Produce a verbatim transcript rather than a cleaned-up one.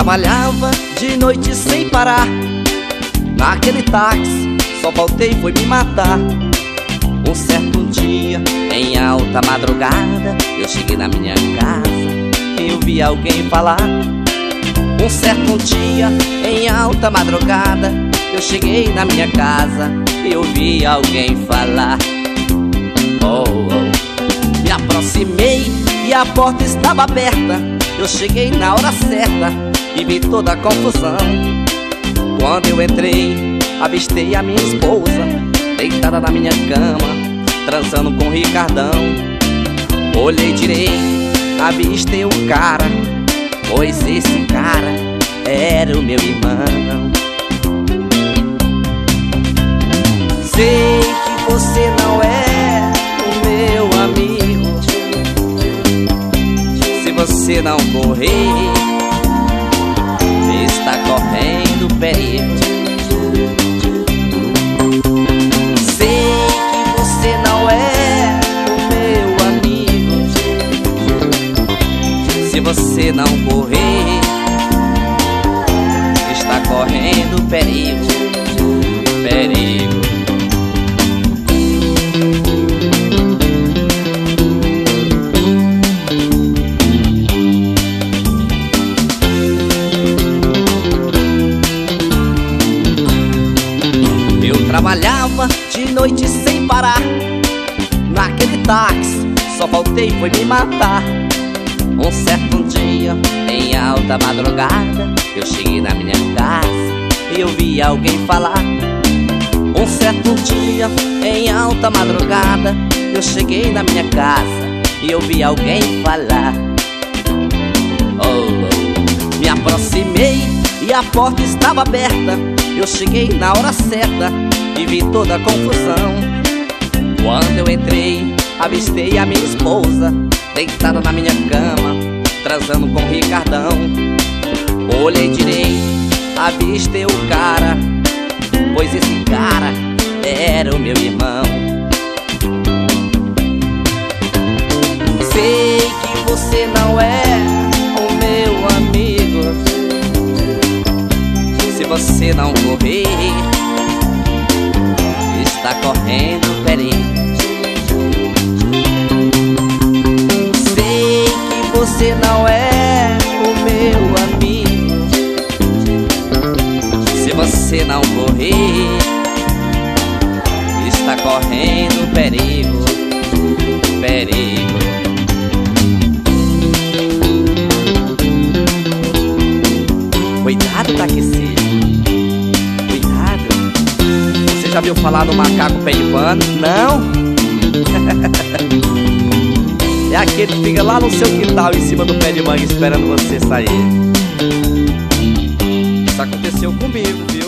trabalhava de noite sem parar, naquele táxi só faltei foi me matar. Um certo dia, em alta madrugada, eu cheguei na minha casa e eu vi alguém falar. Um certo dia, em alta madrugada, eu cheguei na minha casa e eu vi alguém falar. Oh, oh. Me aproximei e a porta estava aberta. Eu cheguei na hora certa e vi toda a confusão. Quando eu entrei, avistei a minha esposa deitada na minha cama, transando com o Ricardão. Olhei direito, avistei um cara, pois esse cara era o meu irmão. Sei que você não é o meu amigo. Se você não correr, está correndo perigo. Sei que você não é o meu amigo. Se você não correr, está correndo perigo, perigo. Trabalhava de noite sem parar, naquele táxi só faltei foi me matar. Um certo dia, em alta madrugada, eu cheguei na minha casa e eu vi alguém falar. Um certo dia, em alta madrugada, eu cheguei na minha casa e eu vi alguém falar. Oh, oh. Me aproximei e a porta estava aberta. Eu cheguei na hora certa e vi toda a confusão. Quando eu entrei, avistei a minha esposa deitada na minha cama, transando com o Ricardão. Olhei direito, avistei o cara, pois esse cara era o meu irmão. Sei que você não é o meu amigo. Se você não correr, está correndo perigo. Sei que você não é o meu amigo. Se você não correr, está correndo perigo, perigo. Cuidado, taxista. Já viu falar no macaco pé de pano? Não? É aquele que fica lá no seu quintal, em cima do pé de manga, esperando você sair. Isso aconteceu comigo, viu?